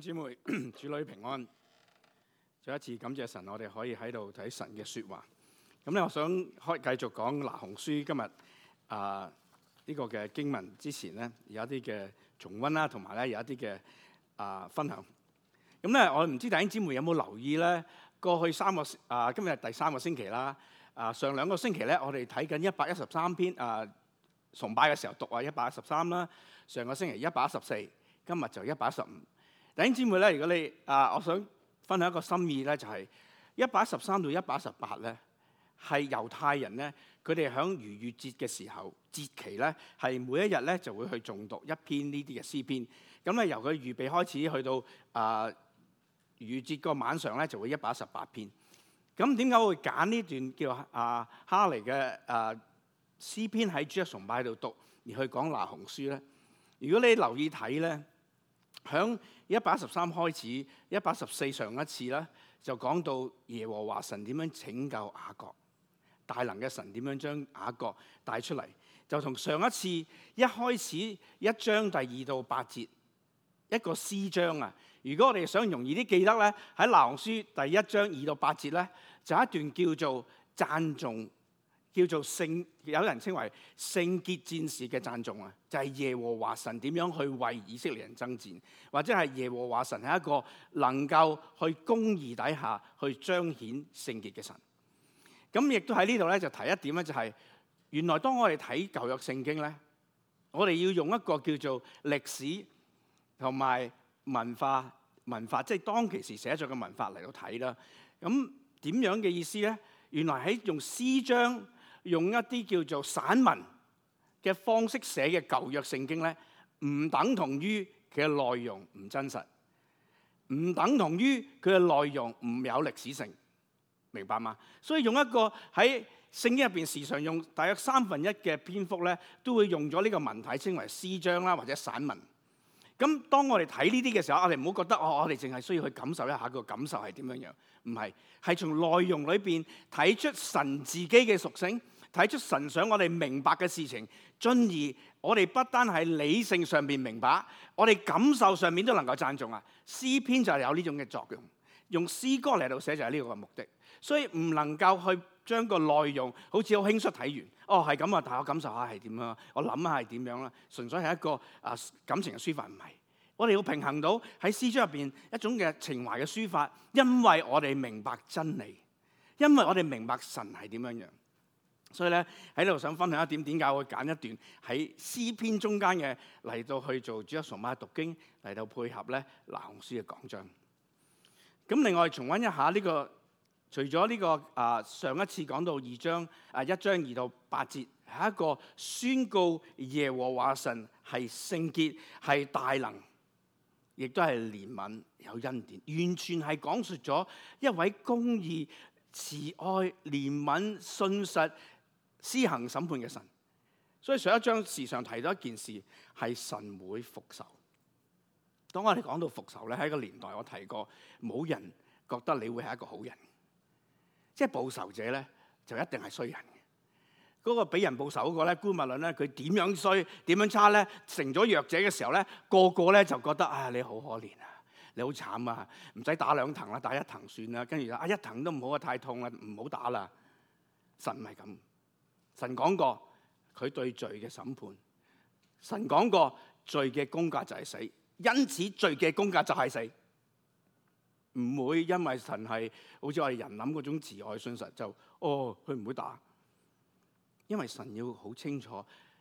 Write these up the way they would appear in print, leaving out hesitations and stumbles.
姊妹，主女平安。再一次感謝神，我哋可以喺度睇神嘅說話。咁咧，我想繼續講拿鴻書今日呢個嘅經文之前咧，有一啲嘅重溫啦，同埋咧有一啲嘅分享。咁咧，我唔知弟兄姊妹有冇留意咧？過去今日係第三個星期啦。上兩個星期咧，我哋睇緊113篇崇拜嘅時候讀113啦。上個星期114，今日就115。弟兄姊妹咧，如果你我想分享一個心意咧，就係113到118咧，係猶太人咧，佢哋響逾越節嘅時候節期咧，係每一日咧就會去誦讀一篇呢啲嘅詩篇。咁咧由佢預備開始去到逾越節個晚上咧，就會118篇。咁點解會揀呢段叫哈尼嘅詩篇喺主日崇拜度讀，而去講拿鴻書咧？如果你留意睇咧，響113開始，114上一次咧就講到耶和華神點樣拯救雅各，大能嘅神點樣將雅各帶出嚟，就同上一次一開始1章第2到8節一個詩章啊。如果我哋想容易啲記得咧，喺拿鴻書第1章2到8節咧，就一段叫做讚頌，叫做聖，有人稱為聖潔戰士嘅讚頌啊，就係耶和華神點樣去為以色列人爭戰，或者係耶和華神係一個能夠去公義底下去彰顯聖潔嘅神。咁亦都喺呢度咧就提一點咧，就係原來當我哋睇舊約聖經咧，我哋要用一個叫做歷史同埋文化，即係當其時寫咗嘅文化嚟到睇啦。咁點樣嘅意思咧？原來喺用詩章，用一啲叫做散文嘅方式寫嘅舊約聖經咧，唔等同於佢嘅內容唔真實，唔等同於佢嘅內容唔有歷史性，明白嗎？所以用一個喺聖經入邊時常用大約1/3嘅篇幅咧，都會用咗呢個文體稱為詩章啦，或者散文。咁當我哋睇呢啲嘅時候，我哋唔好覺得我哋淨係需要去感受一下個感受係點樣樣，唔係，係從內容裏邊睇出神自己嘅屬性，睇出神想我哋明白嘅事情，進而我哋不單係理性上面明白，我哋感受上面都能夠讚頌啊！詩篇就係有呢種嘅作用，用詩歌嚟到寫就係呢個目的，所以唔能夠去將個內容好似好輕率睇完，係咁啊，但我感受下係點樣，我諗下係點樣啦，純粹係一個感情嘅抒發，唔係。我哋要平衡到喺詩章入邊一種嘅情懷嘅抒發，因為我哋明白真理，因為我哋明白神係點樣樣。所以咧喺度想分享一點，點解我會揀一段喺詩篇中間嘅嚟到去做主日崇拜讀經，嚟到配合咧拿鴻書嘅講章。咁另外重溫一下呢個，除咗呢個上一次講到1章2到8節，係一個宣告耶和華神係聖潔，係大能，亦都係憐憫有恩典，完全係講述咗一位公義、慈愛、憐憫、信實、施行審判嘅神。所以上一章時常提到一件事，係神會復仇。當我哋講到復仇咧，喺個年代我提過，冇人覺得你會係一個好人，即係報仇者咧就一定係衰人嘅。嗰個俾人報仇嗰個咧，姑勿論咧，佢點樣衰點樣差咧，成咗弱者嘅時候咧，個個咧就覺得你好可憐啊，你好慘啊，唔使打2藤啦，打1藤算啦。跟住1藤都唔好啊，太痛啦，唔好打啦。神唔係咁，神講過佢對罪嘅審判，神講過罪嘅工價就係死，因此罪嘅工價就係死。唔會因為神係好似我哋人諗嗰種慈愛信實就佢唔會打。因為神要好清楚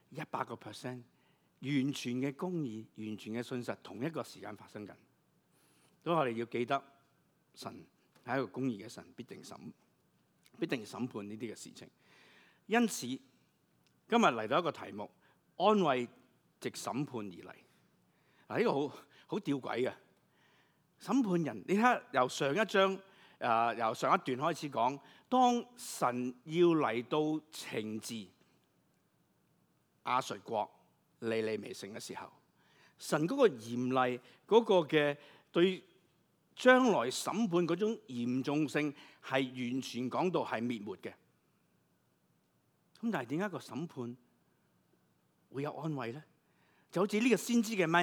100%完全嘅公義、完全嘅信實，同一個時間發生緊。所以我哋要記得，神係一個公義嘅神，必定審判呢啲嘅事情。因此，今日嚟到一個題目：安慰藉審判而嚟。呢個好吊詭嘅審判人。你睇由上一章。由上一段開始講，當神要嚟到懲治亞述國尼尼微城嘅時候，神嗰個嚴厲嗰個嘅對將來審判嗰種嚴重性係完全講到係滅沒嘅。咁但係點解個審判會有安慰咧？就好似呢個先知嘅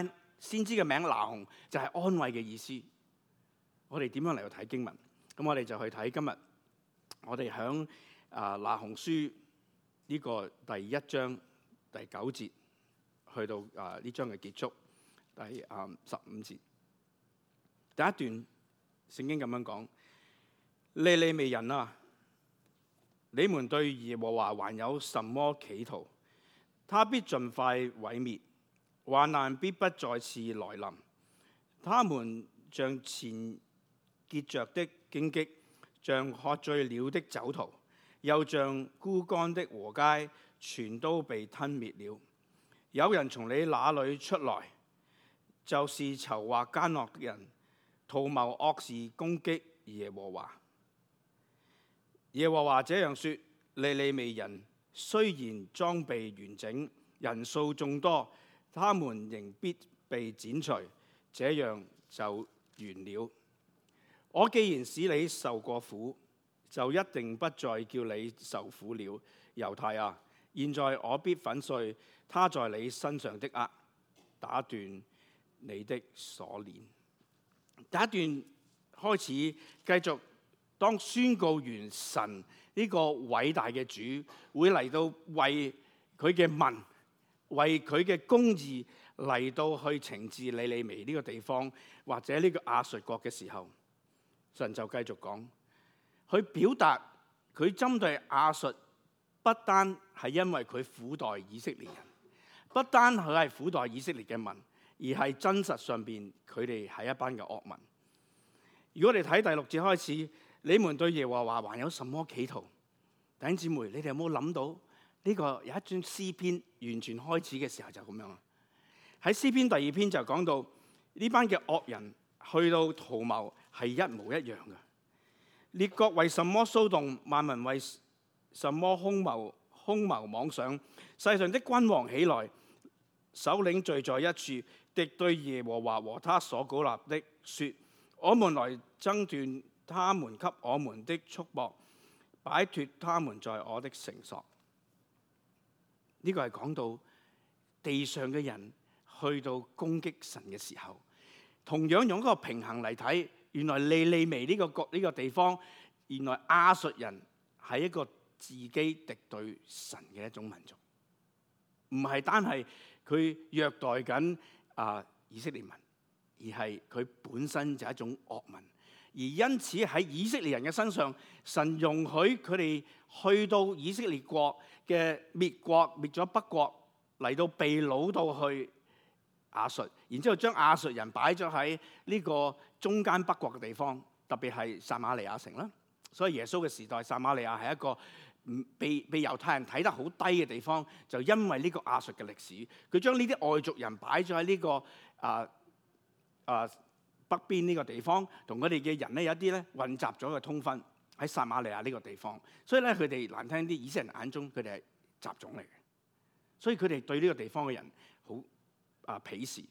先知嘅名拿鴻就係安慰嘅意思。我哋點樣嚟到睇經文？咁我哋就去睇今日我哋響拿鴻書呢個第1章第9節去到呢章嘅結束第15節。第一段聖經咁樣講：尼尼微人啊，你們對耶和華還有什麼企圖？他必盡快毀滅，患難必不再次來臨。他們像前結着的荊棘，像喝醉了的酒徒，又像枯乾的禾秸，全都被吞滅了。有人從你那裏出來，就是籌劃奸惡的人，圖謀惡事，攻擊耶和華。耶和華這樣說：尼尼微人雖然裝備完整，人數眾多，他們仍必被剪除，這樣就完了。我既然使你受過苦，就一定不再叫你受苦了。猶太啊，現在我必粉碎他在你身上的軛，打斷你的鎖鏈。第一段開始繼續，當宣告完神呢個偉大嘅主會嚟到為佢嘅民、為佢嘅公義嚟到去懲治尼尼微呢個地方或者呢個亞述國嘅時候，神就繼續講，佢表達佢針對亞述，不單係因為佢苦待以色列人，不單佢係苦待以色列嘅民，而係真實上邊佢哋係一班嘅惡民。如果我哋睇第6節開始，你們對耶和華還有什麼企圖？弟兄姊妹，你哋有冇諗到呢個有一段詩篇完全開始嘅時候就咁樣啊？喺詩篇第2篇就講到呢班嘅惡人去到圖謀係一模一樣嘅。列國為什麼騷動？萬民為什麼兇謀妄想？世上的君王起來，首領聚在一處，敵對耶和華和他所膏立的，說：我們來爭斷他們給我們的束縛，擺脱他們在我的繩索。呢個係講到地上嘅人去到攻擊神嘅時候，同樣用一個平衡嚟睇，原來尼尼微呢個地方，原來亞述人係一個自己敵對神嘅一種民族，唔係單係佢虐待緊以色列民，而係佢本身就係一種惡民。而因此喺以色列人嘅身上，神容許佢哋去到以色列國嘅滅咗北國，嚟到被擄到去亞述，然之後將亞述人擺咗喺呢個中間北國嘅地方，特別係撒瑪利亞城啦。所以耶穌嘅時代，撒瑪利亞係一個被猶太人睇得好低嘅地方，就因為呢個亞述嘅歷史，佢將呢啲外族人擺咗喺呢個北邊呢個地方，同佢哋嘅人咧有一啲咧混雜咗嘅通婚喺撒瑪利亞呢個地方，所以咧佢哋難聽啲，以色列人眼中佢哋係雜種嚟嘅，所以佢哋對呢個地方嘅人好鄙視。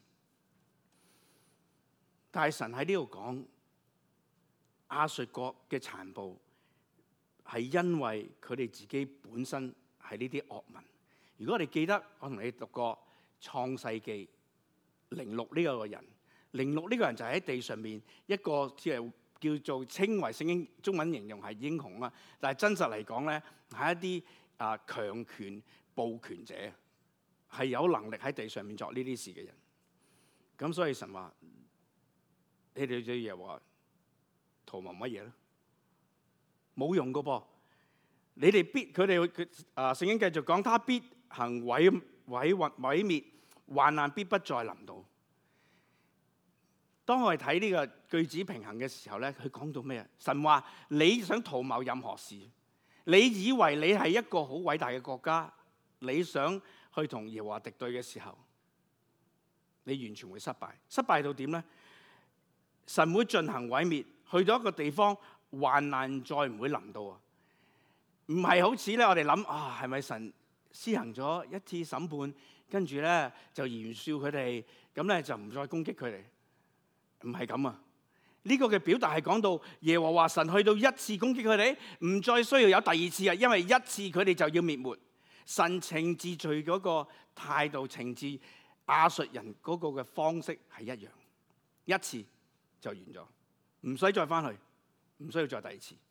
但係神喺呢度講亞述國嘅殘暴係因為佢哋自己本身係呢啲惡民。如果我哋記得我同你讀過創世記06呢個人。06呢個人就係喺地上面一個叫做稱為聖經中文形容係英雄啦，但係真實嚟講咧係一啲強權暴權者，係有能力喺地上面作呢啲事嘅人。咁所以神話你哋對耶和華圖謀乜嘢咧？冇用噶噃，你哋聖經繼續講，他必行毀滅，患難必不再臨到。當我哋睇呢個句子平衡嘅時候咧，佢講到咩啊？神話你想圖謀任何事，你以為你係一個好偉大嘅國家，你想去同耶和華敵對嘅時候，你完全會失敗。失敗到點咧？神會進行毀滅，去到一個地方，患難再唔會臨到啊！唔係好似咧，我哋諗係咪神施行咗一次審判，跟住咧就懸笑佢哋，咁咧就唔再攻擊佢哋？唔係咁啊！呢個嘅表達係講到耶和華神去到一次攻擊佢哋，唔再需要有第二次啊！因為一次佢哋就要滅沒。神懲治罪嗰個態度，懲治亞述人嗰個嘅方式係一樣，一次就完咗，唔使再翻去，唔需要再第二次。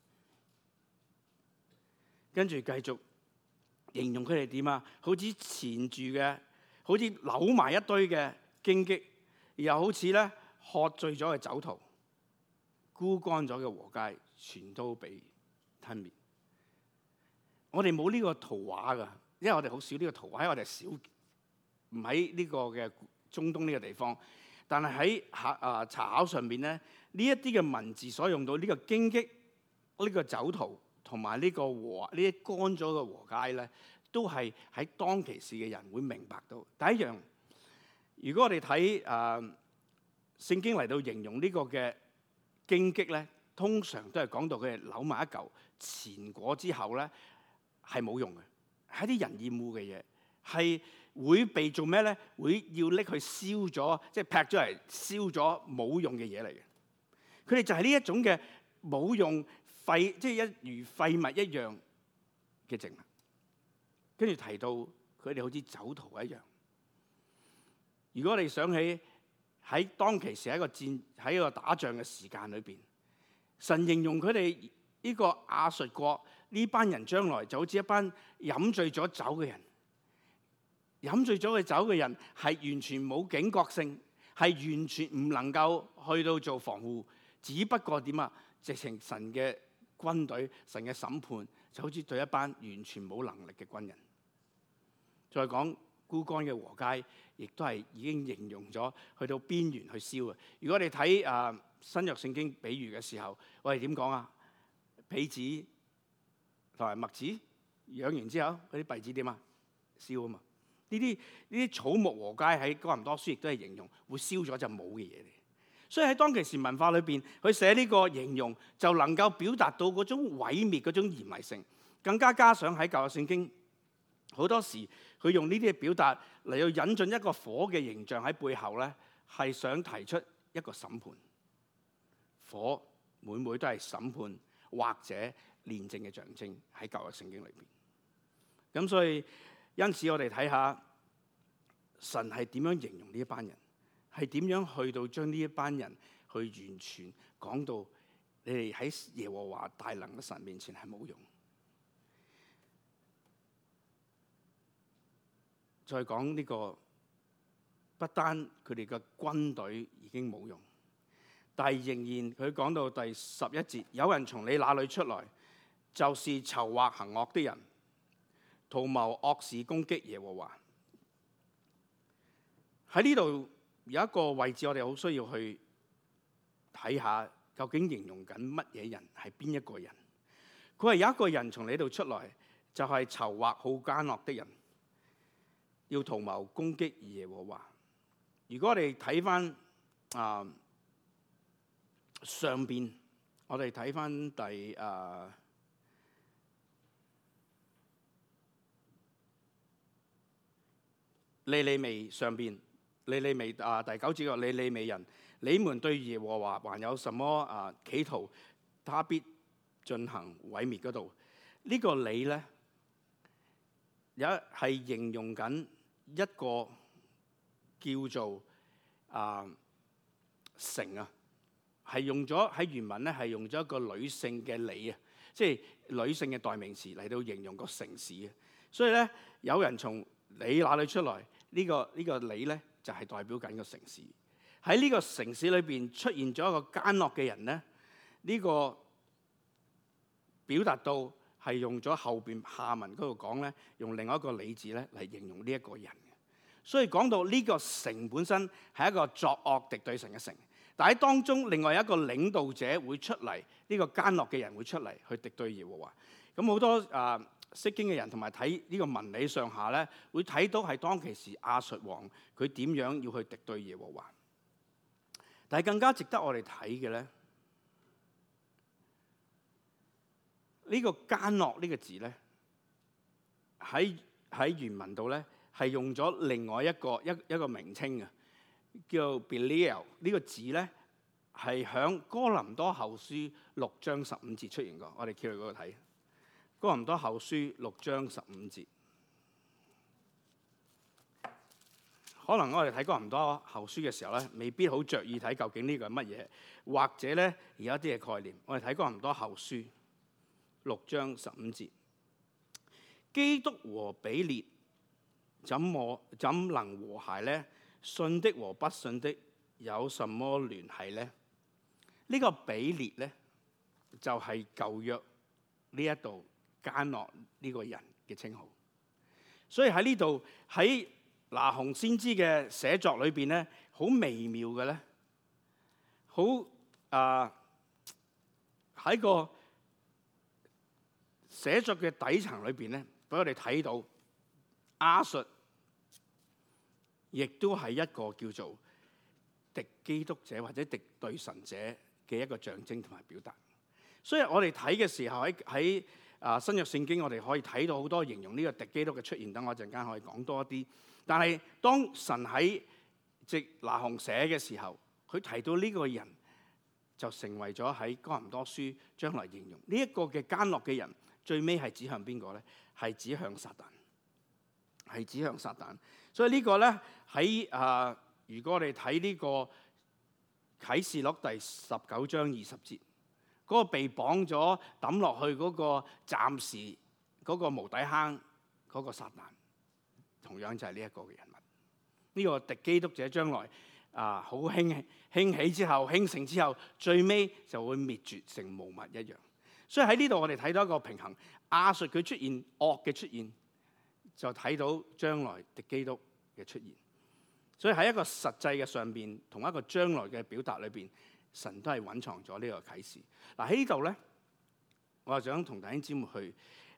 跟住繼續形容佢哋點啊？好似纏住嘅，好似扭埋一堆嘅荊棘，又好似咧喝醉咗嘅酒徒，枯乾咗嘅禾秸，全都被吞滅。我哋冇呢個圖畫噶，因為我哋好少呢個圖畫，因為我哋少唔喺呢個嘅中東呢個地方。但係喺查考上面咧，呢一啲嘅文字所用到呢個荊棘、呢個酒徒同埋呢個禾呢啲乾咗嘅禾秸咧，都係喺當其時嘅人會明白到。第一樣，如果我哋睇聖經嚟到形容呢個嘅荊棘咧，通常都係講到佢哋扭埋一嚿纏裹之後咧係冇用嘅，係啲人厭惡嘅嘢，係會被做咩咧？會要拎去燒咗，即係劈咗嚟燒咗冇用嘅嘢嚟嘅。佢哋就係呢一種嘅冇用廢，即係一如廢物一樣嘅植物。跟住提到佢哋好似酒徒一樣。如果你想起喺當其時喺一個打仗嘅時間裏邊，神形容佢哋呢個亞述國呢班人將來就好似一班飲醉咗酒嘅人。飲醉咗嘅酒嘅人係完全冇警覺性，係完全唔能夠去到做防護，只不過點啊？直情神嘅軍隊、神嘅審判就好似對一班完全冇能力嘅軍人。再講枯乾嘅禾秸，亦都係已經形容咗去到邊緣去燒啊！如果你睇新約聖經比喻嘅時候，我哋點講啊？稗子同埋麥子養完之後，嗰啲稗子點啊？燒啊嘛！呢啲草木禾秸喺哥林多書亦都係形容會燒咗就冇嘅嘢嚟。所以喺當其時文化裏邊，佢寫呢個形容就能夠表達到嗰種毀滅嗰種嚴厲性。更加上喺舊約聖經好多時，佢用呢啲嘅表達嚟到引進一個火嘅形象喺背後咧，係想提出一個審判。火每每都係審判或者煉淨嘅象徵喺舊約聖經裏邊。咁所以因此我哋睇下神係點樣形容呢一班人，係點樣去到將呢一班人去完全講到你哋喺耶和華大能嘅神面前係冇用。再講呢個，不單佢哋嘅軍隊已經冇用，但係仍然佢講到第11節，有人從你那裏出來，就是籌劃行惡的人，圖謀惡事攻擊耶和華。喺呢度有一個位置，我哋好需要去睇下，究竟形容緊乜嘢人，係邊一個人？佢話有一個人從你度出來，就係籌劃好奸惡的人，要圖謀攻擊耶和華。如果我哋睇翻上邊，我哋睇翻第尼尼微上邊，尼尼微第9節個尼尼微人，你們對耶和華還有什麼企圖？他必進行毀滅嗰度。呢個你咧，係形容緊一個叫做城啊，係用咗喺原文咧，係用咗一個女性嘅你啊，即係女性嘅代名詞嚟到形容個城市啊。所以咧，有人從你那裏出來，呢個你咧就係代表緊個城市。喺呢個城市裏邊出現咗一個奸惡嘅人咧，呢個表達到係用咗後邊下文嗰度講咧，用另外一個你字咧嚟形容呢一個人。所以講到呢個城本身係一個作惡敵對神嘅城，但喺當中另外一個領導者會出嚟，呢個奸惡嘅人會出嚟去敵對耶和華。咁好多釋經嘅人同埋睇呢個文理上下咧，會睇到係當其時亞述王佢點樣要去敵對耶和華。但係更加值得我哋睇嘅咧，呢個奸惡呢個字咧，喺原文度咧係用咗另外一個名稱嘅，叫 Belial。呢個字咧係響哥林多後書6章15節出現過。我哋跳去嗰度睇哥林多後書6章15節。 可能我哋睇哥林多後書嘅時候咧，未必好着意睇究竟呢個係乜嘢，或者咧有一啲嘅概念。我哋睇哥林多後書6章15節，基督和比列怎能和諧呢？信的和不信的有什麼聯繫呢？呢個比列咧就係舊約呢一度奸惡呢個人嘅稱號。所以喺呢度喺拿鴻先知嘅寫作裏邊咧，好微妙嘅咧，好喺個寫作嘅底層裏邊咧，俾我哋睇到亞述亦都係一個叫做敵基督者或者敵對神者嘅一個象徵同埋表達。所以我哋睇嘅時候喺新約聖經，我哋可以睇到好多形容呢個敵基督嘅出現。等我一陣間可以講多一啲。但係當神喺藉拿鴻寫嘅時候，佢提到呢個人就成為咗喺哥林多書將來形容呢一個嘅奸惡嘅人，最尾係指向邊個咧？係指向撒旦，係指向撒旦。所以呢個咧喺如果我哋睇呢個啟示錄第19章20節，嗰個被綁咗抌落去嗰個暫時嗰個無底坑嗰個撒旦，同樣就係呢一個嘅人物。呢個敵基督者將來好興起之後，興盛之後，最尾就會滅絕成無物一樣。所以喺呢度我哋睇到一個平衡，亞述佢出現惡嘅出現，就睇到將來敵基督嘅出現。所以喺一個實際嘅上邊，同一個將來嘅表達裏邊，神都係蘊藏咗呢個啟示。嗱，喺呢度咧，我就想同弟兄姊妹去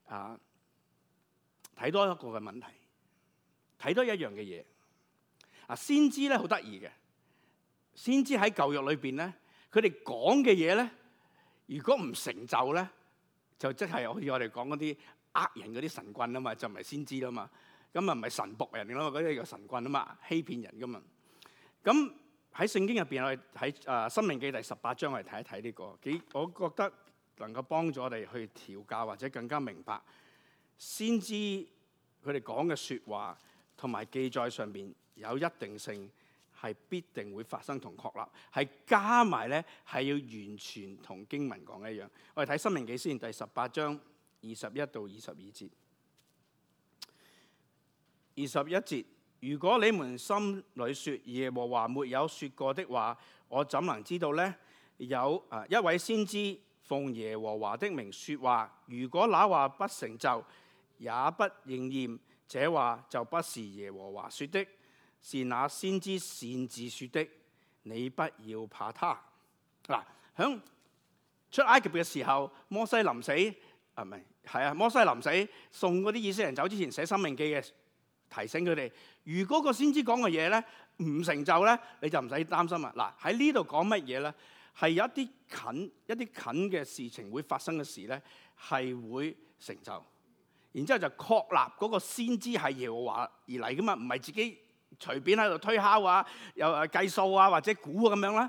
睇多一個嘅問題，睇多一樣嘅嘢。先知咧好得意嘅，先知喺舊約裏邊咧，佢哋講嘅嘢咧，如果唔成就咧，就即係好似我哋講嗰啲呃人嗰啲神棍啊嘛，就唔係先知啦嘛。咁啊唔係神僕人咯，嗰啲叫神棍啊嘛，欺騙人噶嘛。咁喺聖經入邊，我哋喺申命記第18章，我哋睇一睇呢個我覺得能夠幫助我哋去調教或者更加明白先知佢哋講嘅説話同埋記載上邊有一定性，係必定會發生同確立，係加埋咧係要完全同經文講一樣。我哋睇申命記先，第18章21到22節。21節，如果你們心裏說耶和華沒有說過的話，我怎能知道呢？有一位先知奉耶和華的名說話，如果那話不成就，也不應驗，這話就不是耶和華說的，是那先知擅自說的。你不要怕他。嗱，響出埃及嘅時候，摩西臨死摩西臨死送嗰啲以色列人走之前寫申命記嘅。提醒佢哋，如果個先知講嘅嘢咧唔成就咧，你就唔使擔心啦。嗱，喺呢度講乜嘢咧？係有一啲近嘅事情會發生嘅事咧，係會成就。然之後就確立嗰個先知係耶和華而嚟噶嘛，唔係自己隨便喺度推敲啊，又計數啊或者估啊咁樣啦。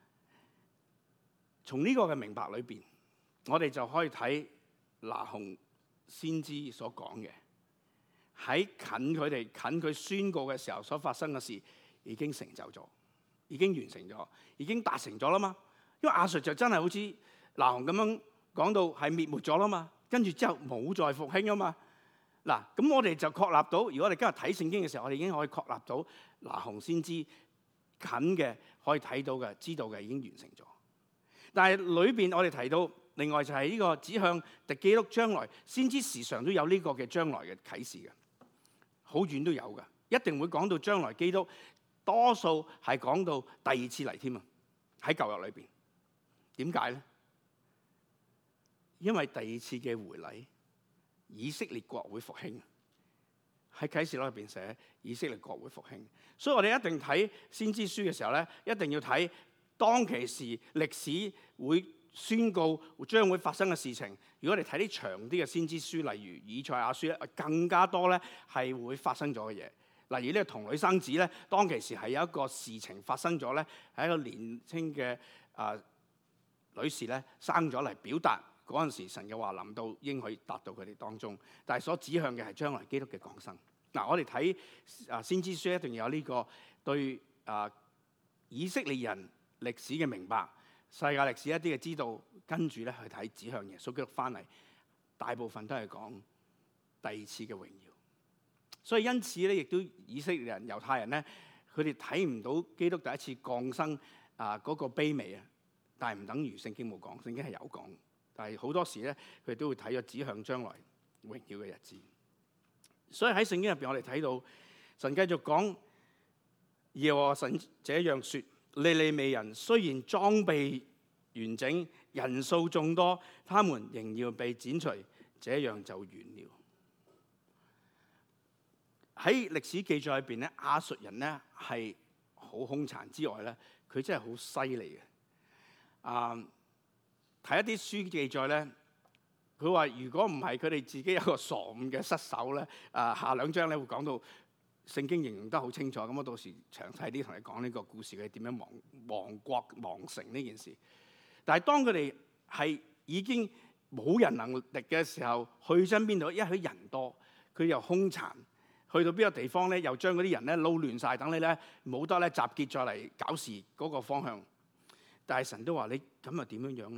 從呢個嘅明白裏邊，我哋就可以睇拿鴻先知所講嘅。喺近佢宣告嘅時候所發生嘅事已經成就咗，已經完成咗，已經達成咗啦嘛。因為亞述就真係好似拿鴻咁樣講到係滅沒咗啦嘛，跟住之後冇再復興啊嘛。嗱，咁我哋就確立到，如果我哋今日睇聖經嘅時候，我哋已經可以確立到拿鴻先知近嘅可以睇到嘅、知道嘅已經完成咗。但係裏邊我哋提到另外就係呢個指向敵基督將來，先知時常都有呢個嘅將來嘅啟示嘅。好遠都有㗎，一定會講到將來基督，多數係講到第二次嚟添啊！喺舊約裏邊，點解咧？因為第二次嘅回禮，以色列國會復興。喺啟示錄入邊寫以色列國會復興，所以我哋一定睇先知書嘅時候咧，一定要睇當其時歷史會宣告將會發生嘅事情。如果你睇啲長啲嘅先知書，例如以賽亞書咧，更加多咧係會發生咗嘅嘢。例如呢個童女生子咧，當其時係有一個事情發生咗咧，係一個年輕嘅女士咧生咗嚟，表達嗰陣時神嘅話臨到應許達到佢哋當中，但係所指向嘅係將來基督嘅降生。 嗱，我哋睇先知書一定有呢個對以色列人歷史嘅明白，世界歷史一啲嘅知道，跟住咧去睇指向耶穌基督翻嚟，大部分都係講第二次嘅榮耀。所以因此咧，亦都以色列人、猶太人咧，佢哋睇唔到基督第一次降生嗰個卑微啊，但係唔等於聖經冇講，聖經係有講。但係好多時咧，佢哋都會睇咗指向將來榮耀嘅日子。所以喺聖經入邊，我哋睇到神繼續講，耶和華神這樣說：尼尼微人雖然裝備完整，人數眾多，他們仍要被剪除，這樣就完了。喺歷史記載入邊咧，亞述人咧係好兇殘之外咧，佢真係好犀利嘅。睇一啲書記載咧，佢話如果唔係佢哋自己有個傻五嘅失手咧，下兩章咧會講到聖經形容得好清楚。咁我到時詳細啲同你講呢個故事，佢點樣亡國亡城呢件事。但係當佢哋係已經冇人能力嘅時候，去親邊度？因為佢人多，佢又兇殘。去到邊個地方咧，又將嗰啲人咧撈亂晒，等你咧冇得咧集結再嚟搞事嗰個方向。但係神都話：你咁又點樣樣？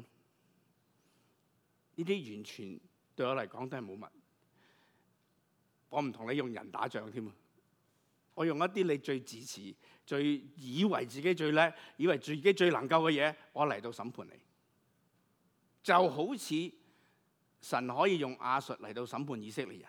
呢啲完全對我嚟講都係冇乜。我唔同你用人打仗添啊！我用一啲你最自持、最以為自己最叻、以為自己最能夠嘅嘢，我嚟到審判你。就好似神可以用亞述嚟到審判以色列人。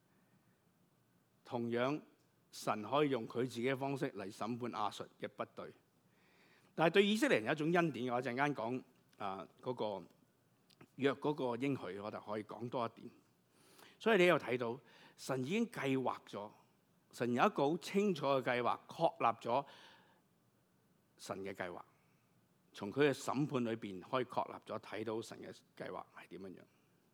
同樣，神可以用佢自己嘅方式嚟審判亞述嘅不對，但係對以色列人有一種恩典。我陣間講嗰個約嗰個應許，我就可以講多一點。所以你又睇到神已經計劃咗，神有一個好清楚嘅計劃，確立咗神嘅計劃。從佢嘅審判裏邊可以確立咗，睇到神嘅計劃係點樣樣。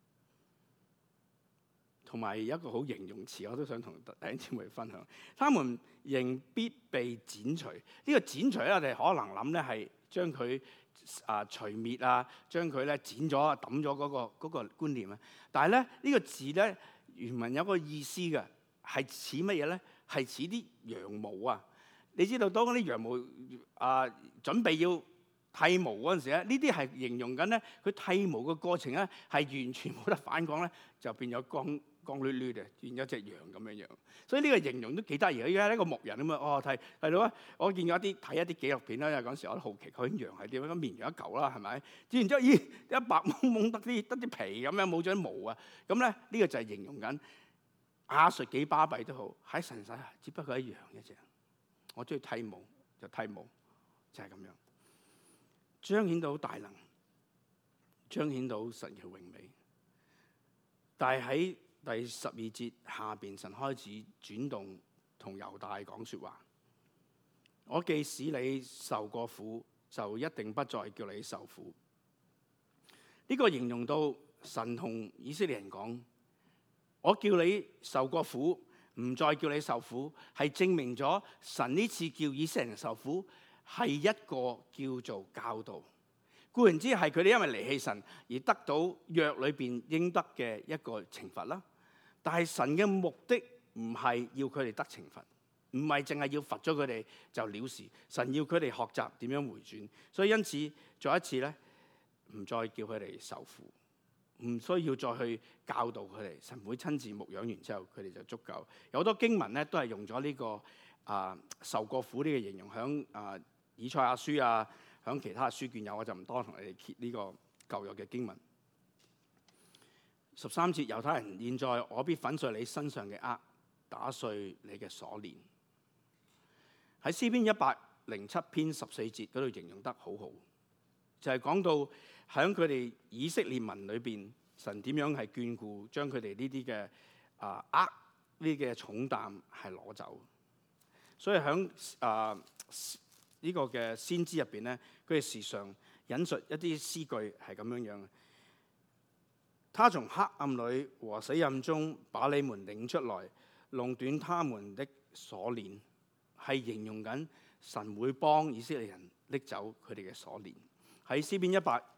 同埋有一個好形容詞，我都想同弟兄姊妹分享。他們仍必被剪除。呢個剪除咧，我哋可能諗咧係將佢除滅啊，將佢咧剪咗抌咗嗰個觀念啊。但係咧呢個字咧原文有個意思嘅，係似乜嘢咧？係似啲羊毛啊！你知道當嗰啲羊毛準備要剃毛嗰陣時咧，呢啲係形容緊咧佢剃毛嘅過程咧係完全冇得反抗咧，就變咗光捋捋嘅，變咗隻羊咁樣樣。所以呢個形容都幾得意。而家呢個牧人咁啊，睇到啊，我見過睇一啲紀錄片啦。因為嗰陣時我都好奇究竟羊係點樣，咁綿羊一嚿啦，係咪？然之後咦，一白蒙蒙得啲皮咁樣，冇咗啲毛啊。咁咧呢個就係形容緊亞述幾巴閉都好，喺神手只不過係羊一隻。我中意剃毛就剃毛，就係咁樣，彰顯到大能，彰顯到神嘅榮美。但係喺第12節下邊，神開始轉動同猶大講說話。我既使你受過苦，就一定不再叫你受苦。呢個形容到神同以色列人講：我叫你受過苦，唔再叫你受苦，係證明咗神呢次叫以色列人受苦係一個叫做教導。固然之係佢哋因為離棄神而得到約裏邊應得嘅一個懲罰啦。但係神嘅目的唔係要佢哋得懲罰，唔係淨係要罰咗佢哋就了事。神要佢哋學習點樣回轉，所以因此再一次咧，唔再叫佢哋受苦，唔需要再去教導佢哋。神會親自牧養完之後，佢哋就足夠。有好多經文咧都係用咗呢個受過苦呢個形容，響以賽亞書啊，響其他書卷有，我就唔多同你哋揭呢個舊約嘅經文。13節，猶太人，現在我必粉碎你身上嘅軛，打碎你嘅鎖鏈。喺詩篇107篇14節嗰度形容得好好，就係講到喺佢哋以色列民裏邊，神點樣係眷顧，將佢哋呢啲嘅軛呢嘅重擔係攞走。所以喺呢個嘅先知入邊咧，佢哋時常引述一啲詩句係咁樣樣。他從黑暗裏和死蔭中把你們領出來，弄斷他們的鎖鏈，係形容緊神會幫以色列人拎走佢哋嘅鎖鏈。喺詩篇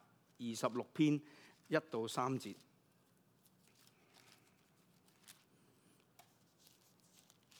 126篇1到3節，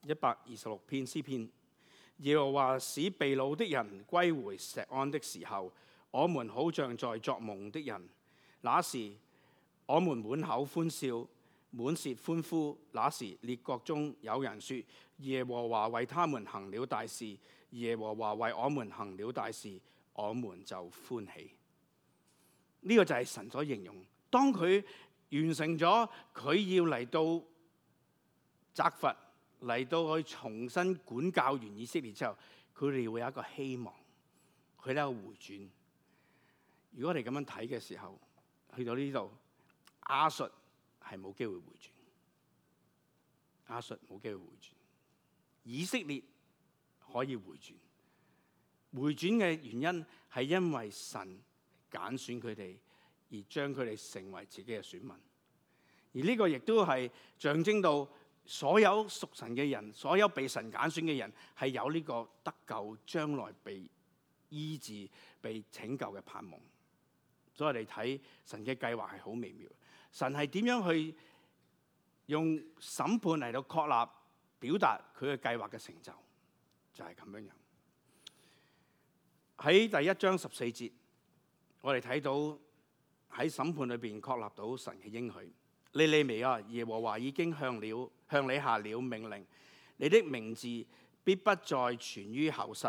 126篇詩篇。耶和華使被擄的人歸回錫安的時候，我們好像在作夢的人。那時我們滿口歡笑，滿舌歡呼。那時列國中有人說：耶和華為他們行了大事，耶和華為我們行了大事，我們就歡喜。呢個就係神所形容，當佢完成咗佢要嚟到責罰，嚟到去重新管教完以色列之後，佢哋會有一個希望，佢哋有一個回轉。如果我哋咁樣睇嘅時候，去到呢度，亞述係冇機會回轉，亞述冇機會回轉，以色列可以回轉。回轉嘅原因係因為神揀選佢哋，而將佢哋成為自己嘅選民。而呢個亦都係象徵到所有屬神嘅人，所有被神揀選嘅人，係有呢個得救、將來被醫治、被拯救嘅盼望。所以我哋睇神嘅計劃係好微妙。神係點樣去用審判嚟到確立、表達佢嘅計劃嘅成就，就係咁樣樣。喺第1章14節，我哋睇到喺審判裏邊確立到神嘅應許。尼尼微啊，耶和華已經向你下了命令，你的名字必不再傳於後世。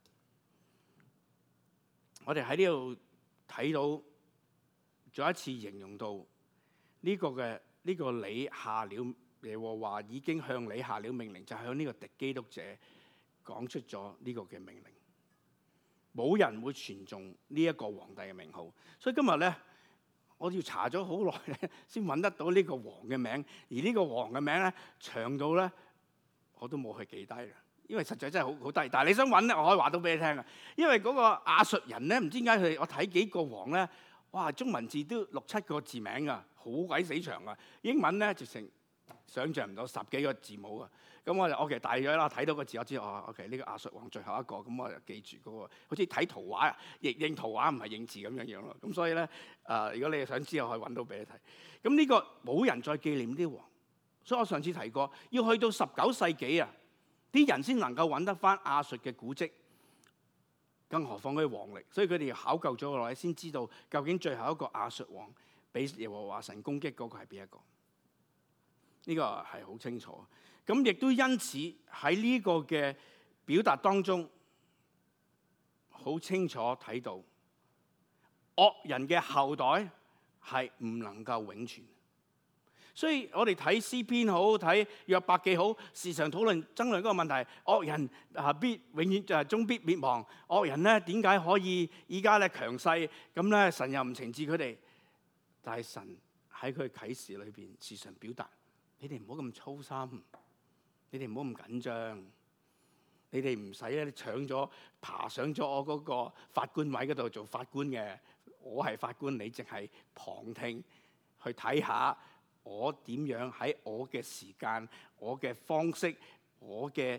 我哋喺呢度睇到再一次形容到呢個你下了，耶和華已經向你下了命令，就向呢個敵基督者講出咗呢個嘅命令。冇人會傳頌呢一個皇帝嘅名號，所以今日咧，我要查咗好耐咧，先揾得到呢個王嘅名。而呢個王嘅名咧，長到咧我都冇去記低啦，因為實在真係好低。但係你想揾咧，我可以話到俾你聽啊。因為嗰個亞述人咧，唔知點解佢哋，我睇幾個王咧，哇，中文字都6、7個字名啊，好鬼死長啊！英文咧直情想像唔到10幾個字母啊。咁我就 OK 大約啦，睇到個字我知道OK 呢個亞述王最後一個，咁我就記住嗰個，好似睇圖畫啊，認圖畫唔係認字咁樣樣咯。咁所以咧，如果你想知道，我可以揾到俾你睇。咁呢個冇人再紀念啲王，所以我上次提過，要去到19世紀啊，啲人先能夠揾得翻亞述嘅古蹟，更何況佢嘅王力。所以佢哋考究咗落嚟，先知道究竟最後一個亞述王俾耶和華神攻擊嗰個係邊一個？呢個係好清楚。咁亦都因此喺呢個嘅表達當中，好清楚睇到惡人嘅後代係唔能夠永存。所以我哋睇詩篇好，睇約伯記好，時常討論爭論嗰個問題：惡人必永遠終必滅亡。惡人咧點解可以依家咧強勢？咁咧神又唔懲治佢哋？但係神喺佢啟示裏邊時常表達：你哋唔好咁粗心。你哋唔好咁緊張，你哋唔使咧爬上咗我嗰個法官位嗰度做法官嘅。我係法官，你淨係旁聽去睇下我點樣喺我嘅時間、我嘅方式、我嘅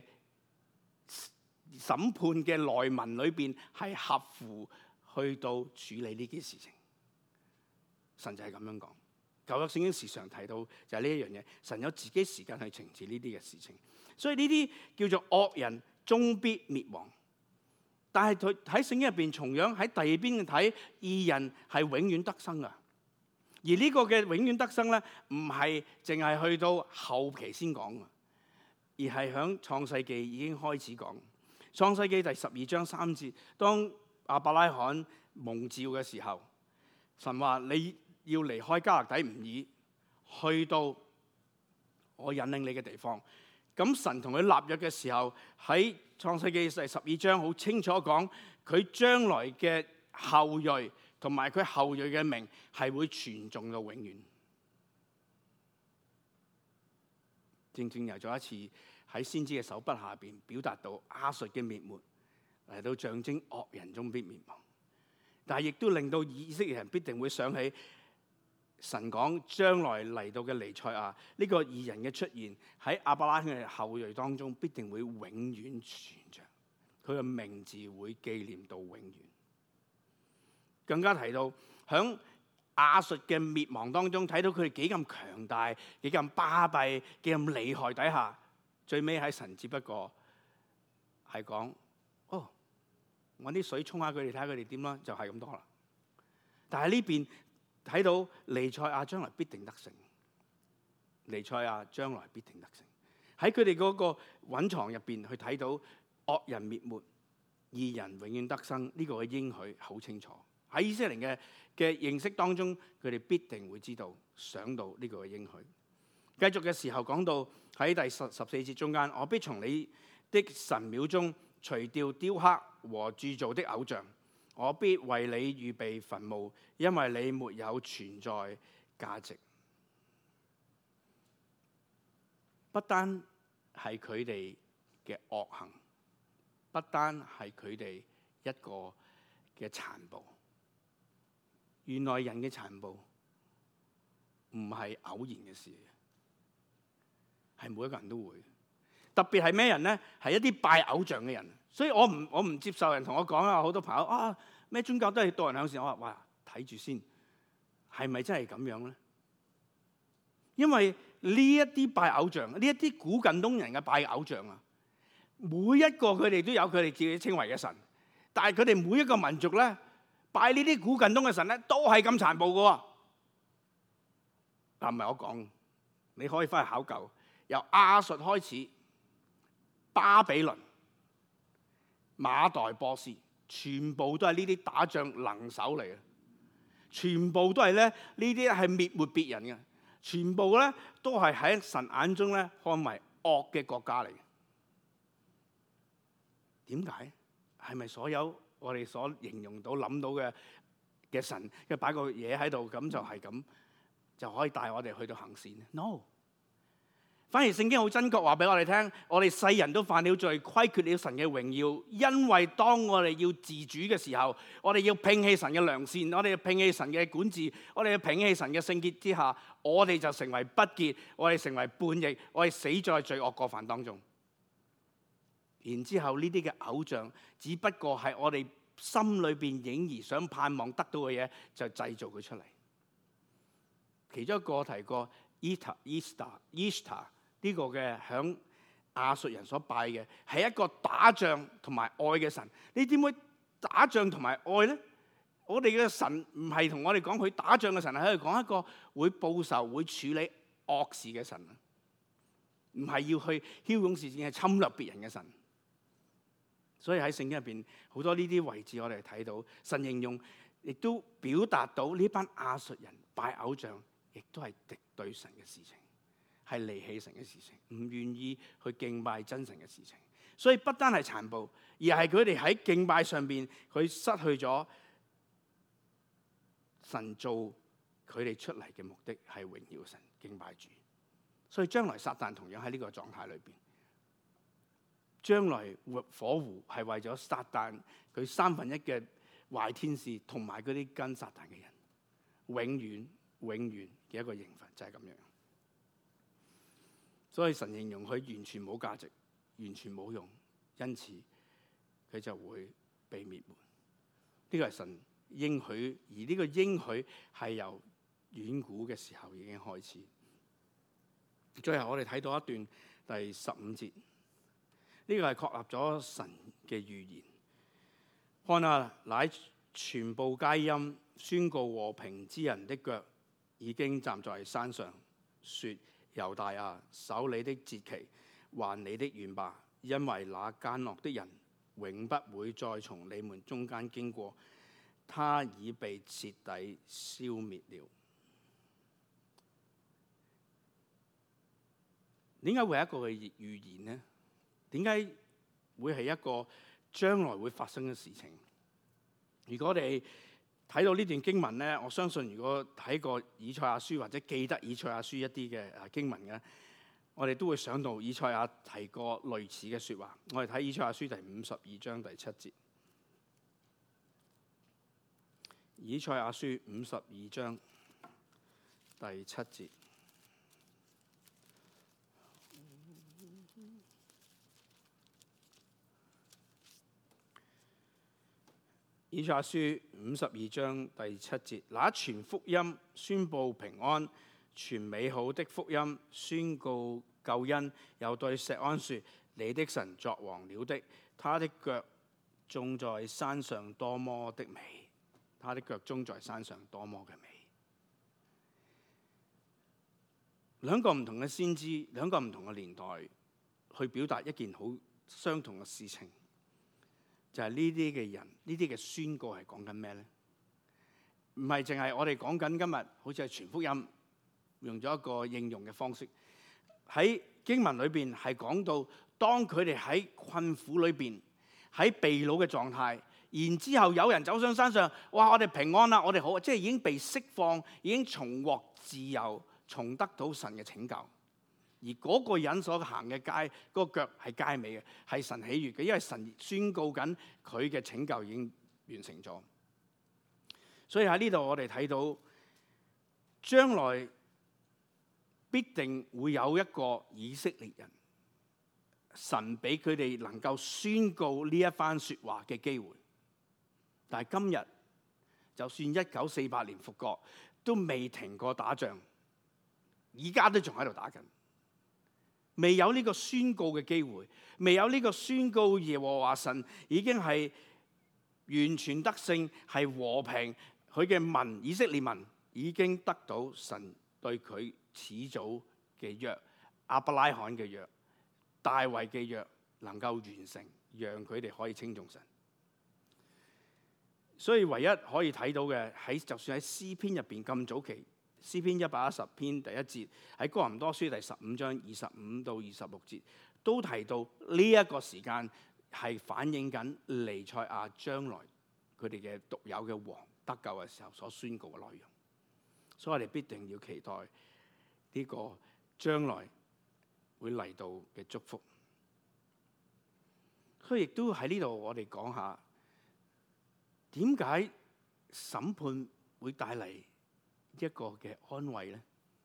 審判嘅內文裏邊係合乎去到處理呢件事情。神就係咁樣講。舊約聖經時常提到就係呢一樣嘢，神有自己時間去懲治呢啲嘅事情，所以呢啲叫做惡人終必滅亡。但係喺聖經入邊，同樣喺第二邊睇，義人係永遠得生啊。而呢個嘅永遠得生咧，唔係淨係去到後期先講啊，而係響創世記已經開始講。創世記第12章3節，當亞伯拉罕蒙召嘅時候，神話你要離開迦勒底吾爾，去到我引領你嘅地方。咁神同佢立約嘅時候，喺創世記第12章好清楚講，佢將來嘅後裔同埋佢後裔嘅名係會傳頌到永遠。正正又再一次喺先知嘅手筆下邊表達到亞述嘅滅沒，嚟到象徵惡人終必滅亡，但係亦都令到以色列人必定會想起神講將來嚟到嘅彌賽亞呢個義人嘅出現，喺亞伯拉罕嘅後裔當中必定會永遠存着，佢嘅名字會紀念到永遠。更加提到響亞述嘅滅亡當中，睇到佢哋幾咁強大、幾咁巴閉、幾咁厲害底下， 最尾喺神只不過係講：哦，揾啲水沖下佢哋，睇下佢哋點啦，就係咁多啦。但係呢邊睇到彌賽亞將來必定得勝，彌賽亞將來必定得勝。喺佢哋嗰個隱藏入邊去睇到惡人滅沒，義人永遠得生，呢個嘅應許好清楚。喺以色列嘅認識當中，佢哋必定會知道想到呢個嘅應許。繼續嘅時候講到喺第14節中間，我必從你的神廟中除掉雕刻和鑄造的偶像，我必為你預備墳墓，因為你沒有存在價值。不單係佢哋嘅惡行，不單係佢哋一個嘅殘暴。原來人嘅殘暴唔係偶然嘅事，係每一個人都會。特別係咩人咧？係一啲拜偶像嘅人。所以我唔接受人同我講啊，好多朋友啊，咩宗教都係導人向善。我話哇，睇住先，係咪真係咁樣咧？因為呢一啲拜偶像，呢一啲古近東人嘅拜偶像啊，每一個佢哋都有佢哋自己稱為嘅神，但係佢哋每一個民族咧，拜呢啲古近東嘅神咧，都係咁殘暴嘅。嗱，唔係我講，你可以翻去考究，由亞述開始，巴比倫、馬代波斯，全部都係呢啲打仗能手嚟嘅，全部都係咧呢啲係滅沒別人嘅。全部咧都係喺神眼中咧看為惡嘅國家嚟。點解？係咪所有我哋所形容到諗到嘅神嘅擺個嘢喺度，咁就係咁就可以帶我哋去到行善 ？No， 反而聖經好真確話俾我哋聽，我哋世人都犯了罪，虧缺了神嘅榮耀。因為當我哋要自主嘅時候，我哋要摒棄神嘅良善，我哋要摒棄神嘅管治，我哋要摒棄神嘅聖潔之下，我哋就成為不潔，我哋成為叛逆，我哋死在罪惡過犯當中。然之後呢啲嘅偶像，只不過係我哋心裏邊影兒想盼望得到嘅嘢，就製造佢出嚟。其中一個我提過 Ishtar 呢個嘅響亞述人所拜嘅，係一個打仗同埋愛嘅神。你點會打仗同埋愛咧？我哋嘅神唔係同我哋講佢打仗嘅神，係喺度講一個會報仇、會處理惡事嘅神，唔係要去驍勇善戰、係侵略別人嘅神。所以喺聖經入邊好多呢啲位置，我哋睇到神形容，亦都表達到呢班亞述人拜偶像，亦都係敵對神嘅事情，係離棄神嘅事情，唔願意去敬拜真神嘅事情。所以不單係殘暴，而係佢哋喺敬拜上邊，佢失去咗神做佢哋出嚟嘅目的，係榮耀神、敬拜主。所以將來撒旦同樣喺呢個狀態裏邊，將來火湖係為咗撒旦佢1/3嘅壞天使同埋嗰啲跟撒旦嘅人，永遠嘅一個刑罰就係咁樣。所以神形容佢完全冇價值，完全冇用，因此佢就會被滅門。呢個係神應許，而呢個應許係由遠古嘅時候已經開始。最後我哋睇到一段第15節，呢個係確立咗神嘅預言。看啊，乃全部佳音，宣告和平之人的腳已經站在山上，說：猶大啊，守你的節期，還你的願吧，因為那奸惡的人永不會再從你們中間經過，他已被徹底消滅了。點解會係一個嘅預言呢？點解會係一個將來會發生嘅事情？如果我哋睇到呢段經文咧，我相信如果睇過以賽亞書或者記得以賽亞書一啲嘅經文嘅，我哋都會想到以賽亞提過類似嘅説話。我哋睇以賽亞書第52章第7節。以賽亞書52章第7節。以賽亞書52章第7節，那傳福音、宣佈平安、傳美好的福音、宣告救恩，又對錫安說：你的神作王了的，他的腳種在山上多麼的美，他的腳蹤在山上多麼嘅美。兩個唔同嘅先知，兩個唔同嘅年代，去表達一件好相同嘅事情，就係呢啲嘅人，呢啲嘅宣告係講緊咩咧？唔係淨係我哋講緊今日，好似係傳福音，用咗一個應用嘅方式。喺經文裏邊係講到，當佢哋喺困苦裏邊，喺被擄嘅狀態，然之後有人走上山上，哇！我哋平安啦，我哋好，即係已經被釋放，已經重獲自由，重得到神嘅拯救。而嗰個人所行嘅街，嗰個腳係佳美嘅，係神喜悅嘅，因為神宣告緊佢嘅拯救已經完成咗。所以喺呢度我哋睇到，將來必定會有一個以色列人，神俾佢哋能夠宣告呢一番說話嘅機會。但係今日，就算1948年復國，都未停過打仗，而家都仲喺度打緊，未有呢個宣告嘅機會，未有呢個宣告耶和華神已經係完全得勝，係和平。佢嘅民以色列民已經得到神對佢始祖嘅約、亞伯拉罕嘅約、大衛嘅約能夠完成，讓佢哋可以稱頌神。所以唯一可以睇到嘅，就算喺詩篇入邊咁早期，詩篇110篇第1節，喺哥林多書第15章25到26節，都提到呢一個時間係反映緊彌賽亞將來佢哋嘅獨有嘅王得救嘅時候所宣告嘅內容。所以我哋必定要期待呢個將來會嚟到嘅祝福。所以亦都喺呢度我哋講下，點解審判會帶嚟一個嘅安慰咧？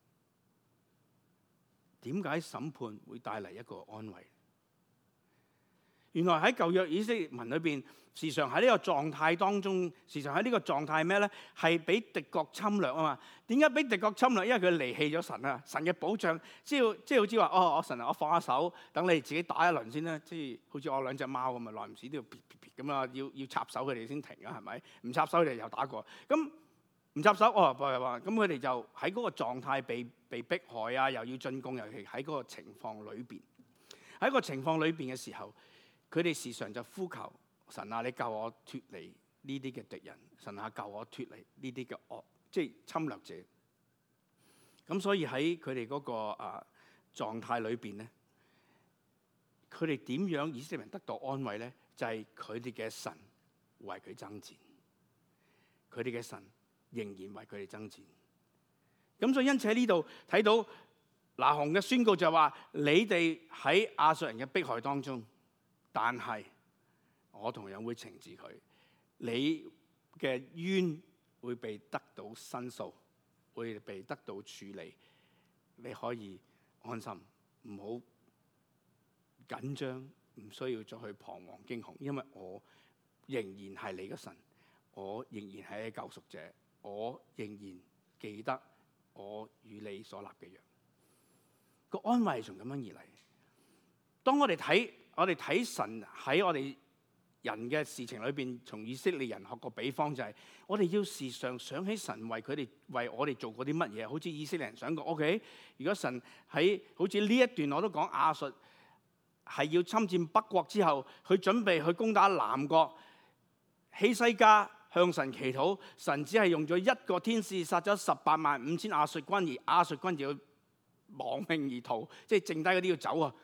點解審判會帶嚟一個安慰？原來喺舊約以色列民裏邊，時常喺呢個狀態當中，時常喺呢個狀態咩咧？係俾敵國侵略啊嘛。點解俾敵國侵略？因為佢離棄咗神啊，神嘅保障，即係好似話我神啊，我放下手，等你自己打一輪先啦。即係好似我兩隻貓咁啊，耐唔時都要撇咁啊，要插手佢哋先停啊，係咪？唔插手佢哋又打過。咁唔插手咁佢哋就喺嗰個狀態被迫害啊，又要進攻，尤其喺嗰個情況裏邊。喺個情況裏邊嘅時候，佢哋時常就呼求神啊，你救我脫離呢啲嘅敵人，神啊，救我脫離呢啲嘅惡，即係侵略者。咁所以喺佢哋嗰個狀態裏邊咧，佢哋點樣以色列人得到安慰咧？就係佢哋嘅神為佢爭戰，佢哋嘅神仍然為佢哋爭戰。咁所以因此喺呢度睇到拿鴻嘅宣告就話：你哋喺亞述人嘅迫害當中，但係我同樣會懲治佢，你嘅冤會被得到申訴，會被得到處理，你可以安心，唔好緊張，唔需要再去彷徨驚恐，因為我仍然係你嘅神，我仍然係你救贖者，我仍然記得我與你所立嘅約。個安慰係從咁樣而嚟。當我哋睇神喺我哋人嘅事情裏邊，從以色列人學個比方就係，我哋要時常想起神為我哋做過啲乜嘢。好似以色列人想過 OK， 如果神喺好似呢一段我都講亞述係要侵佔北國之後，佢準備去攻打南國，希西家向神祈禱，神只係用咗一個天使殺咗185000亞述軍，而亞述軍就要亡命而逃，即係剩低嗰啲要走啊！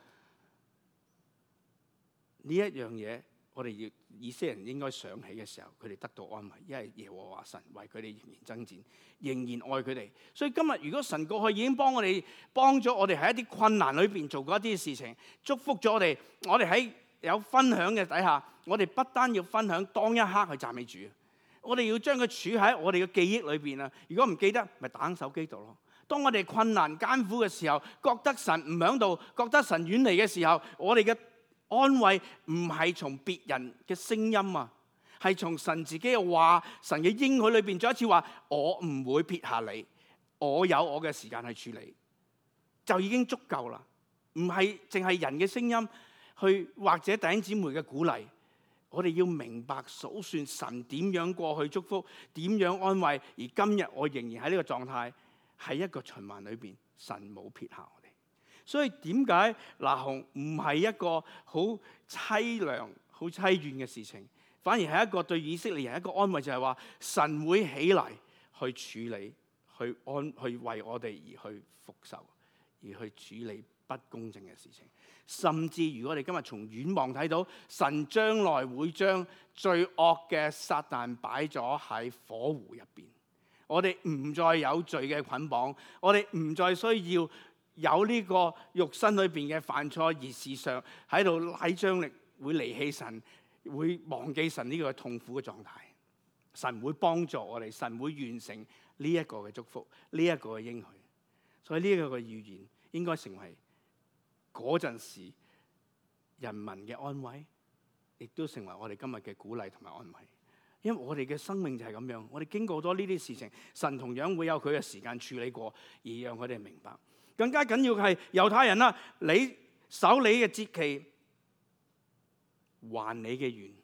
呢一樣嘢，我哋要以色列人應該想起嘅時候，佢哋得到安慰，因為耶和華神為佢哋仍然爭戰，仍然愛佢哋。所以今日如果神過去已經幫咗我哋喺一啲困難裏邊做過一啲事情，祝福咗我哋喺有分享嘅底下，我哋不單要分享當一刻去讚美主，我哋要將佢儲喺我哋嘅記憶裏邊啊！如果唔記得，咪打手機度咯。當我哋困難艱苦嘅時候，覺得神唔喺度，覺得神遠離嘅時候，我哋嘅安慰唔係從別人嘅聲音啊，係從神自己嘅話，神嘅應許裏邊再一次話：我唔會撇下你，我有我嘅時間去處理，就已經足夠啦。 唔係淨係人嘅聲音去或者弟兄姊妹嘅鼓勵。我哋要明白數算神點樣過去祝福，點樣安慰，而今日我仍然喺呢個狀態，喺一個循環裏邊，神冇撇下我哋。所以點解拿鴻唔係一個好凄涼、好凄怨嘅事情，反而係一個對以色列人一個安慰，就係話神會起嚟去處理、去為我哋而去復仇，而去處理不公正嘅事情。甚至如果我哋今日從遠望睇到，神將來會將最惡嘅撒旦擺咗喺火湖入邊，我哋唔再有罪嘅捆綁，我哋唔再需要有呢個肉身裏邊嘅犯錯，而時常喺度拉張力，會離棄神，會忘記神呢個痛苦嘅狀態。神會幫助我哋，神會完成呢一個嘅祝福，呢一個嘅應許。所以呢一個嘅預言應該成為嗰陣時人民嘅安慰，亦都成為我哋今日嘅鼓勵同埋安慰。因為我哋嘅生命就係咁樣，我哋經過咗呢啲事情，神同樣會有佢嘅時間處理過，而讓佢哋明白。更加緊要嘅係猶太人啦，你守你嘅節期，還你嘅願。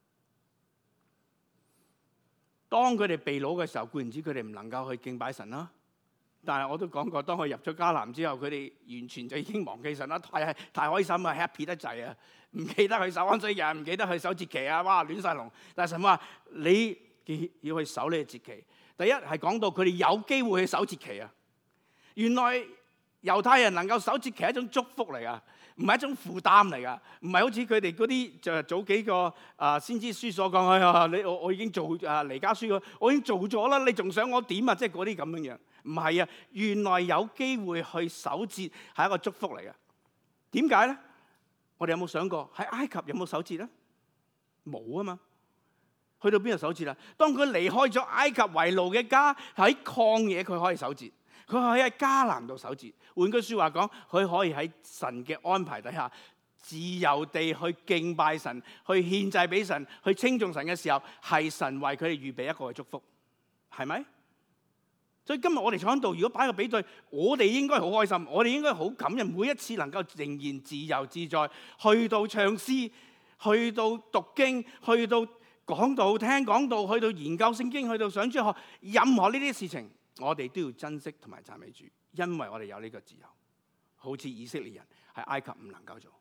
當佢哋被擄嘅時候，固然之佢哋唔能夠去敬拜神啦。但係我都講過，當佢入咗迦南之後，佢哋完全就已經忘記神啦，太開心啊 ，happy 得滯啊，唔記得去守安息日，唔記得去守節期啊，哇亂晒龍。但係神話你要去守你嘅節期。第一係講到佢哋有機會去守節期啊。原來猶太人能夠守節期係一種祝福嚟噶，唔係一種負擔嚟噶，唔係好似佢哋嗰啲就係早幾個先知書所講，我已經做彌迦書，我已經做咗啦，你仲想我點啊？即係嗰啲咁樣樣。唔係啊，原來有機會去守節係一個祝福嚟嘅。點解咧？我哋有冇想過喺埃及有冇守節咧？冇啊嘛。去到邊度守節啊？當佢離開咗埃及為奴嘅家，喺曠野佢可以守節，佢可以喺迦南度守節。換句説話講，佢可以喺神嘅安排底下，自由地去敬拜神，去獻祭俾神，去稱頌神嘅時候，係神為佢哋預備一個嘅祝福，係咪？所以今日我哋坐喺度，如果擺個比對，我哋應該好開心，我哋應該好感恩，每一次能夠仍然自由自在，去到唱詩，去到讀經，去到講道、聽講道，去到研究聖經，去到上主學，任何呢啲事情，我哋都要珍惜同埋讚美主，因為我哋有呢個自由，好似以色列人喺埃及唔能夠做。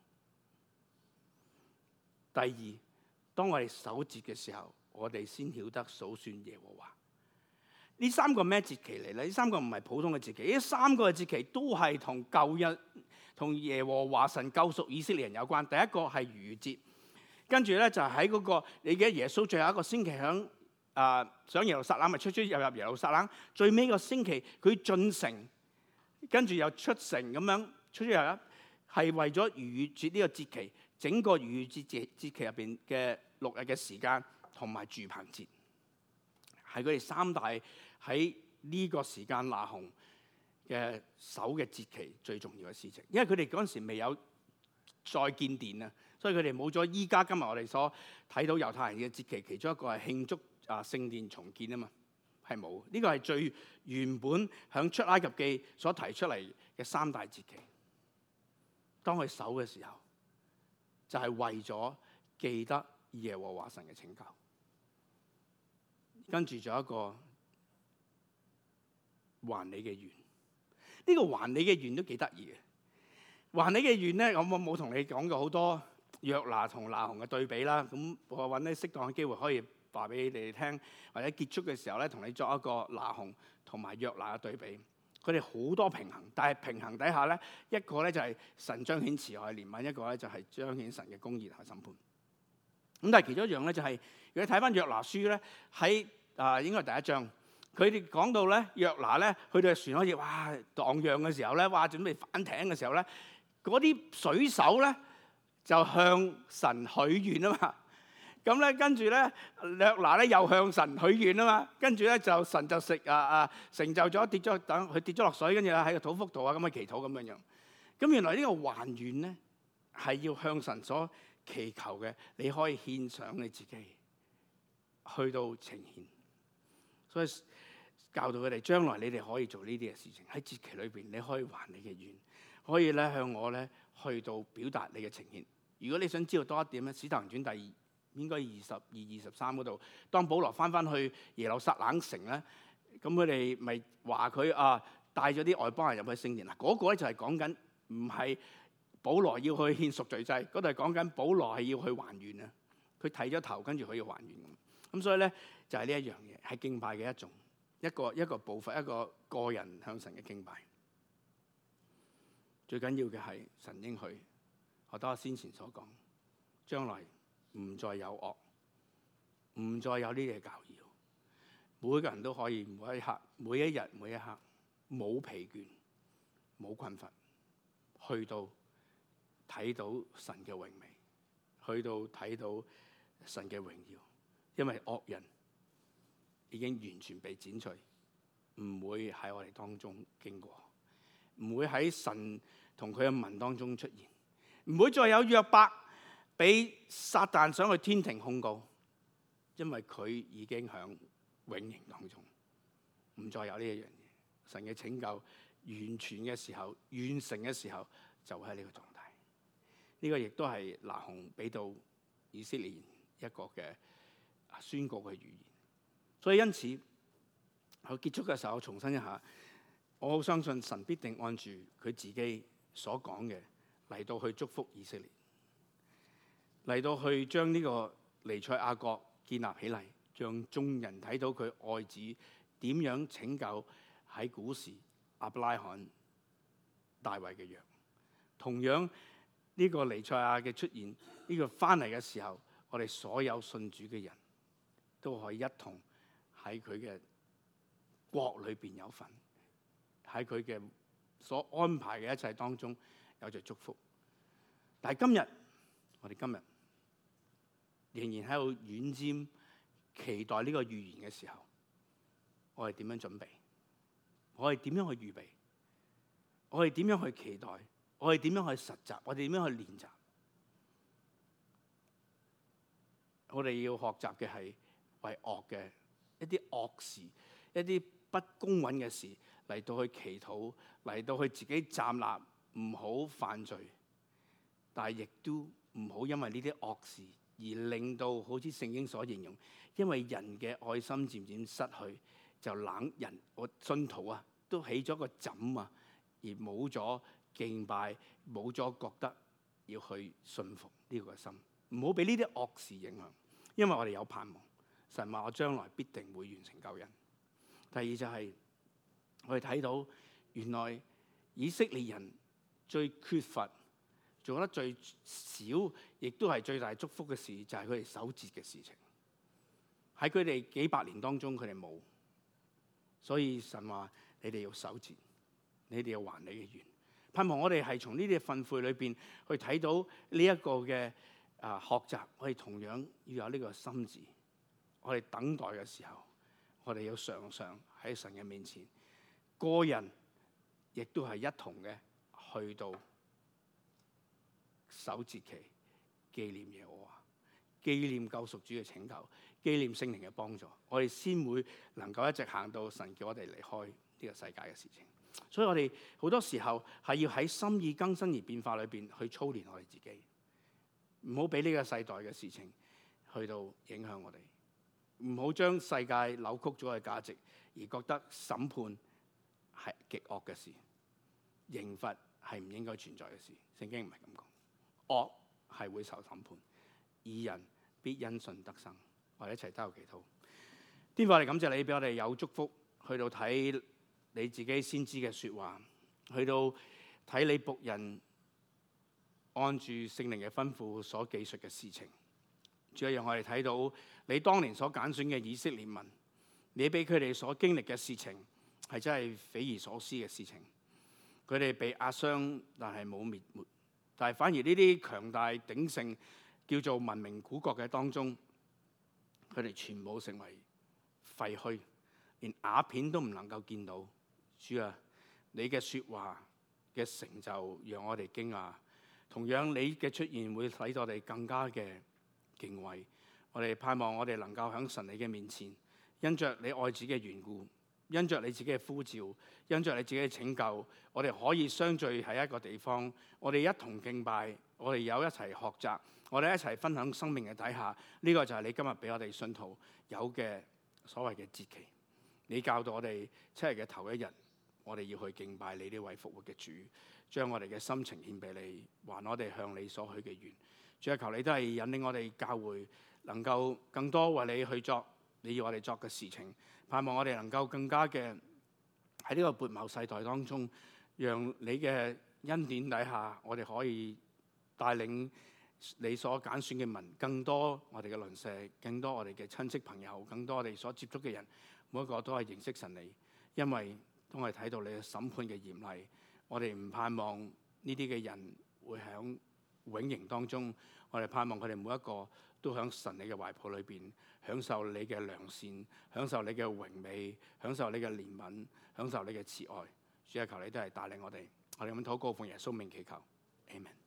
第二，當我哋守節嘅時候，我哋先曉得數算耶和華。呢三個咩節期嚟咧？呢三個唔係普通嘅節期，呢三個嘅節期都係同舊約、同耶和華神救贖以色列人有關。第一個係逾越節，跟住咧就係喺嗰個你記得耶穌最後一個星期響上耶路撒冷，咪出入耶路撒冷，最尾個星期佢進城，跟住又出城咁樣出入，係為咗逾越節呢個節期，整個逾越節期入邊嘅6日嘅時間同埋住棚節，係佢哋三大喺呢個時間拿鴻嘅守嘅節期最重要嘅事情。因為佢哋嗰陣時未有再建殿啊，所以佢哋冇咗依家今日我哋所睇到猶太人嘅節期，其中一個係慶祝聖殿重建啊嘛，係冇。呢個係最原本響出埃及記所提出嚟嘅三大節期。當佢守嘅時候，就係為咗記得耶和華神嘅拯救。跟住仲有一個還你嘅願，呢個還你嘅願都幾得意嘅。還你嘅願咧，我冇同你講過好多約拿同拿鴻嘅對比啦。咁我揾啲適當嘅機會可以話俾你哋聽，或者結束嘅時候咧，同你作一個拿鴻同埋約拿嘅對比。佢哋好多平衡，但係平衡底下咧，一個咧就係神彰顯慈愛憐憫，一個咧就係彰顯神嘅公義同審判。咁但係其中一樣咧就係，如果你睇翻約拿書咧，喺應該係第一章，佢哋講到咧約拿咧去到船可以哇蕩漾嘅時候咧，哇準備翻艇嘅時候咧，嗰啲水手咧就向神許願啊嘛。咁咧跟住咧約拿咧又向神許願啊嘛，跟住咧就神就成就咗，等佢跌咗落水，跟住喺個肚腹度咁嘅祈禱咁樣樣。咁原來呢個還願咧係要向神所祈求嘅，你可以獻上你自己去到呈獻，所以教導佢哋將來你哋可以做呢啲嘅事情，喺節期裏邊你可以還你嘅願， 可以咧向我咧去到表達你嘅情獻。如果你想知道多一點咧，《使徒行傳》應該22、23嗰度，當保羅翻去耶路撒冷城咧，咁佢哋咪話佢帶咗啲外邦人入去聖殿嗱，嗰個咧就係講緊唔係保羅要去獻贖罪祭，嗰度係講緊保羅係要去還願啊。佢剃咗頭，跟住佢要還願咁所以咧就係呢一樣嘢，係敬拜嘅一種，一個部分，一個個人向神嘅敬拜。最緊要嘅係神應許，學得我先前所講，將來唔再有惡，唔再有呢啲嘅教義，每個人都可以每一刻、每一日、每一刻冇疲倦、冇困乏，去到睇到神嘅榮美，去到睇到神嘅榮耀，因為惡人已經完全被剪除，唔會喺我哋當中經過，唔會喺神同佢嘅民當中出現，唔會再有約伯俾撒旦想去天庭控告，因為佢已經響永刑當中，唔再有呢一樣嘢。神嘅拯救完全嘅時候、完成嘅時候，就喺呢個狀態。呢個亦都係拿鴻俾到以色列人一個嘅宣告嘅預言。所以因此，喺結束嘅時候，我重申一下，我好相信神必定按住佢自己所講嘅嚟到去祝福以色列，嚟到去將呢個彌賽亞國建立起嚟，讓眾人睇到佢愛子點樣拯救喺古時亞伯拉罕、大衛嘅約。同樣呢個彌賽亞嘅出現，呢個翻嚟嘅時候，我哋所有信主嘅人都可以一同喺佢嘅國裏邊有份，喺佢嘅所安排嘅一切當中有着祝福。但係我哋今日仍然喺度遠瞻期待呢個預言嘅時候，我哋點樣準備？我哋點樣去預備？我哋點樣去期待？我哋點樣去實習？我哋點樣去練習？我哋要學習嘅係為惡嘅一啲惡事、一啲不公允嘅事嚟到去祈禱，嚟到去自己站立，唔好犯罪。但係亦都唔好因為呢啲惡事而令到好似聖經所形容，因為人嘅愛心漸漸失去，就冷人我信徒都起咗個枕而冇咗敬拜，冇咗覺得要去信服呢個心。唔好俾呢啲惡事影響，因為我哋有盼望。神話我將來必定會完成救恩。第二就係我哋睇到原來以色列人最缺乏、做得最少，亦都係最大祝福嘅事，就係佢哋守節嘅事情。喺佢哋幾百年當中，佢哋冇，所以神話你哋要守節，你哋要還你嘅願。盼望我哋係從呢啲訓誨裏邊去睇到呢一個嘅學習，我哋同樣要有呢個心志。我哋等待嘅時候，我哋要常常喺神嘅面前，個人亦都係一同嘅去到守節期，紀念耶和華，紀念救贖主嘅拯救，紀念聖靈嘅幫助，我哋先會能夠一直行到神叫我哋離開呢個世界嘅事情。所以我哋好多時候係要喺心意更新而變化裏邊去操練我哋自己，唔好俾呢個世代嘅事情去到影響我哋，唔好將世界扭曲咗嘅價值而覺得審判係極惡嘅事，刑罰係唔應該存在嘅事。聖經唔係咁講，惡係會受審判，義人必因信得生。我哋一齊禱告祈禱。天父，我哋感謝你俾我哋有祝福，去到睇你自己先知嘅說話，去到睇你僕人按住聖靈嘅吩咐所記述嘅事情。主要讓我哋睇到你當年所揀選嘅以色列民，你俾佢哋所經歷嘅事情係真係匪夷所思嘅事情。佢哋被壓傷，但係冇滅沒，但係反而呢啲強大鼎盛叫做文明古國嘅當中，佢哋全部成為廢墟，連瓦片都唔能夠見到。主啊，你嘅說話嘅成就讓我哋驚訝，同樣你嘅出現會使到我哋更加嘅敬畏。我哋盼望我哋能夠喺神你嘅面前，因着你愛子嘅緣故， 因着你自己嘅呼召，因着你自己嘅拯救，我哋可以相聚喺一個地方，我哋一同敬拜，我哋有一齊學習，我哋一齊分享生命嘅底下，呢個就係你今日俾我哋信徒有嘅所謂嘅節期。你教導我哋7日嘅頭一日，我哋要去敬拜你呢位復活嘅主，將我哋嘅心情獻俾你，還我哋向你所許嘅願。主啊，求你都係引領我哋教會能夠更多為你去作你要我哋作嘅事情，盼望我哋能夠更加嘅喺呢個悖謬世代當中，讓你嘅恩典底下，我哋可以帶領你所揀選嘅民，更多我哋嘅鄰舍，更多我哋嘅親戚朋友，更多我哋所接觸嘅人，每一個都係認識神你。因為當我哋睇到你嘅審判嘅嚴厲，我哋唔盼望呢啲嘅人會喺永刑當中，我哋盼望佢哋每一個都喺神你嘅懷抱裏邊，享受你嘅良善，享受你嘅榮美，享受你嘅憐憫，享受你嘅慈愛。主啊，求你都係帶領我哋，我哋咁禱告奉耶穌名祈求，阿們。